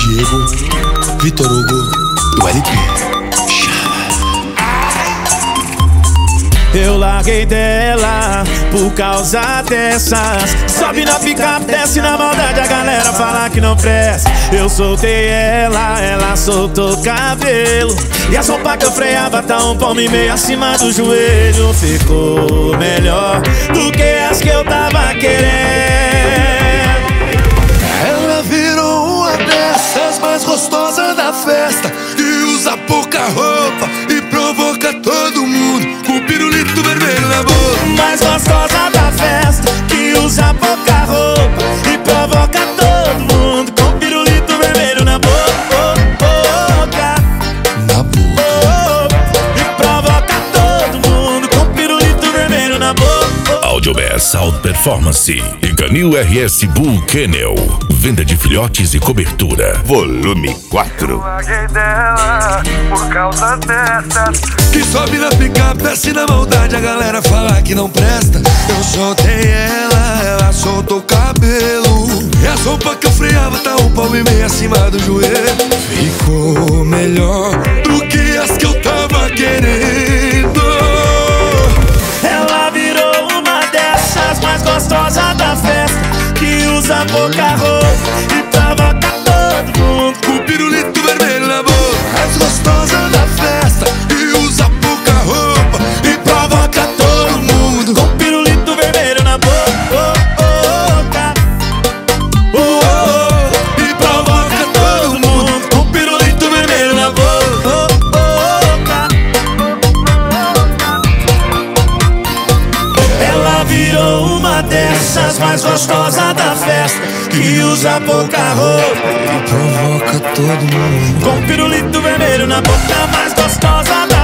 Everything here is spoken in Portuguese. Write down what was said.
Diego, Vitor Hugo, do LP. Eu larguei dela por causa dessas. Sobe na picape, desce na maldade, a galera fala que não presta. Eu soltei ela, ela soltou o cabelo. E a sopa que eu freava tá um palmo e meio acima do joelho. Ficou melhor do que as que eu tava querendo. Ela virou uma dessas mais gostosas da festa, que usa pouca roupa e provoca todo mundo com pirulito vermelho na boca. Mais gostosa da festa, que usa pouca roupa e provoca todo mundo com pirulito vermelho na boca. Na boca. E provoca todo mundo com pirulito vermelho na boca. Audiomass Alta Performance e Canil RS Bull Kennel. Venda de filhotes e cobertura. Volume 4. Larguei dela por causa dessas. Que sobe na picape, desce na maldade, a galera fala que não presta. Eu soltei ela, ela soltou o cabelo. E a sopa que eu freava tá um palmo e meio acima do joelho. Ficou melhor do que as que eu tava querendo. Ela virou uma dessas mais gostosas da festa, que usa pouca roupa e provoca todo mundo Com pirulito vermelho na boca. Mais gostosa da festa, e usa pouca roupa e provoca todo mundo com pirulito vermelho na boca. e provoca todo mundo Com pirulito vermelho na boca. Ela virou uma dessas mais gostosas da festa, que usa pouca roupa e provoca todo mundo. com pirulito vermelho na boca. Mais gostosa da